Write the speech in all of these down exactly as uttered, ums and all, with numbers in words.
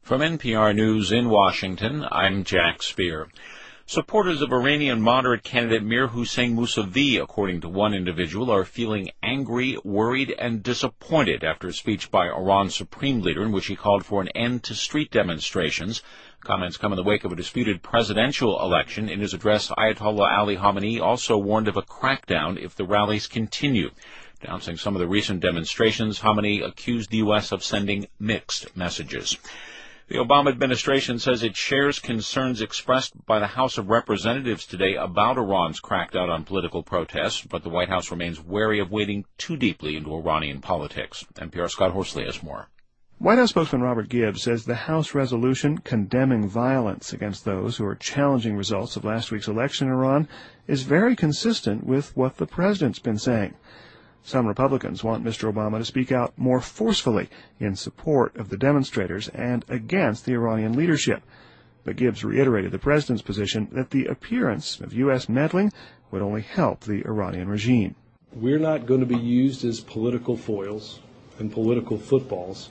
From N P R News in Washington, I'm Jack Speer. Supporters of Iranian moderate candidate Mir Hossein Mousavi, according to one individual, are feeling angry, worried, and disappointed after a speech by Iran's supreme leader in which he called for an end to street demonstrations. Comments come in the wake of a disputed presidential election. In his address, Ayatollah Ali Khamenei also warned of a crackdown if the rallies continue. Denouncing some of the recent demonstrations, Khamenei accused the U S of sending mixed messages. The Obama administration says it shares concerns expressed by the House of Representatives today about Iran's crackdown on political protests, but the White House remains wary of wading too deeply into Iranian politics. N P R Scott Horsley has more. White House spokesman Robert Gibbs says the House resolution condemning violence against those who are challenging results of last week's election in Iran is very consistent with what the president's been saying. Some Republicans want Mister Obama to speak out more forcefully in support of the demonstrators and against the Iranian leadership. But Gibbs reiterated the president's position that the appearance of U S meddling would only help the Iranian regime. We're not going to be used as political foils and political footballs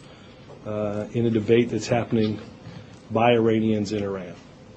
uh, in a debate that's happening by Iranians in Iran.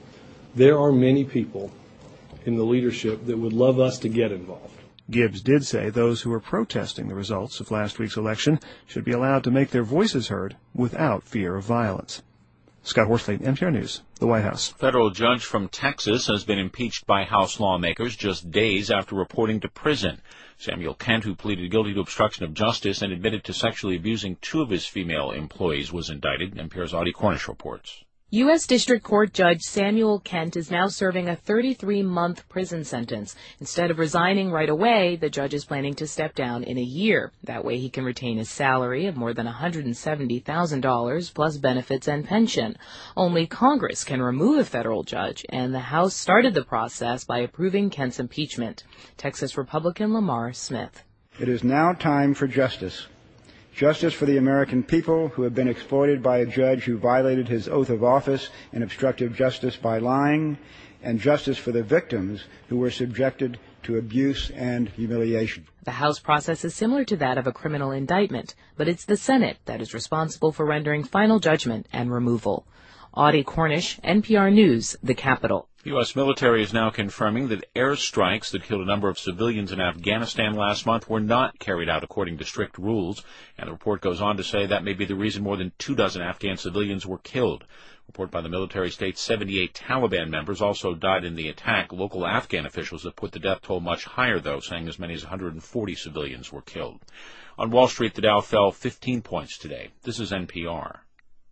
There are many people in the leadership that would love us to get involved. Gibbs did say those who are protesting the results of last week's election should be allowed to make their voices heard without fear of violence. Scott Horsley, N P R News, the White House. A federal judge from Texas has been impeached by House lawmakers just days after reporting to prison. Samuel Kent, who pleaded guilty to obstruction of justice and admitted to sexually abusing two of his female employees, was indicted. N P R's Audie Cornish reports. U S. District Court Judge Samuel Kent is now serving a thirty-three month prison sentence. Instead of resigning right away, the judge is planning to step down in a year. That way he can retain his salary of more than one hundred seventy thousand dollars plus benefits and pension. Only Congress can remove a federal judge, and the House started the process by approving Kent's impeachment. Texas Republican Lamar Smith. It is now time for justice. Justice for the American people who have been exploited by a judge who violated his oath of office and obstructed justice by lying, and justice for the victims who were subjected to abuse and humiliation. The House process is similar to that of a criminal indictment, but it's the Senate that is responsible for rendering final judgment and removal. Audie Cornish, N P R News, the Capitol. The U S military is now confirming that airstrikes that killed a number of civilians in Afghanistan last month were not carried out according to strict rules, and the report goes on to say that may be the reason more than two dozen Afghan civilians were killed. Report by the military states seventy-eight Taliban members also died in the attack. Local Afghan officials have put the death toll much higher, though, saying as many as one hundred forty civilians were killed. On Wall Street, the Dow fell fifteen points today. This is N P R.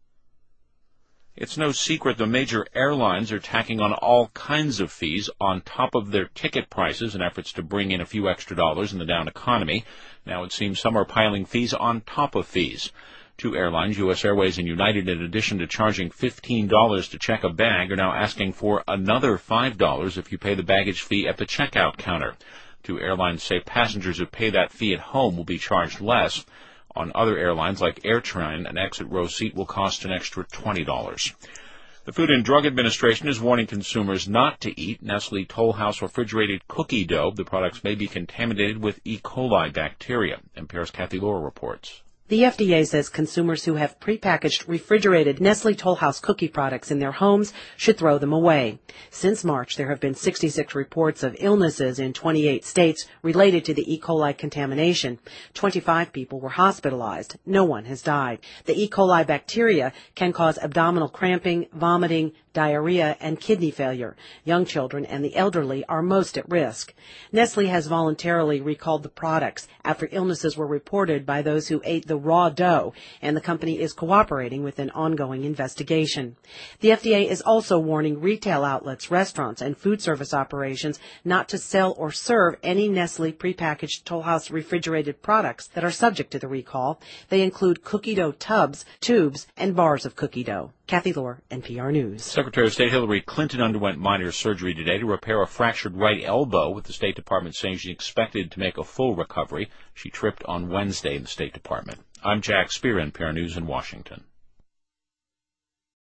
It's no secret the major airlines are tacking on all kinds of fees on top of their ticket prices in efforts to bring in a few extra dollars in the down economy. Now it seems some are piling fees on top of fees. Two airlines, U S Airways and United, in addition to charging fifteen dollars to check a bag, are now asking for another five dollars if you pay the baggage fee at the checkout counter. Two airlines say passengers who pay that fee at home will be charged less. On other airlines like AirTran, an exit row seat will cost an extra twenty dollars. The Food and Drug Administration is warning consumers not to eat Nestle Toll House refrigerated cookie dough. The products may be contaminated with E. coli bacteria. N P R's Kathy Laura reports. The F D A says consumers who have prepackaged refrigerated Nestle Toll House cookie products in their homes should throw them away. Since March, there have been sixty-six reports of illnesses in twenty-eight states related to the E. coli contamination. twenty-five people were hospitalized. No one has died. The E. coli bacteria can cause abdominal cramping, vomiting, diarrhea, and kidney failure. Young children and the elderly are most at risk. Nestle has voluntarily recalled the products after illnesses were reported by those who ate the raw dough, and the company is cooperating with an ongoing investigation. The F D A is also warning retail outlets, restaurants, and food service operations not to sell or serve any Nestle prepackaged Toll House refrigerated products that are subject to the recall. They include cookie dough tubs, tubes, and bars of cookie dough. Kathy Lohr, N P R News. Secretary of State Hillary Clinton underwent minor surgery today to repair a fractured right elbow, with the State Department saying she expected to make a full recovery. She tripped on Wednesday in the State Department. I'm Jack Speer, N P R News in Washington.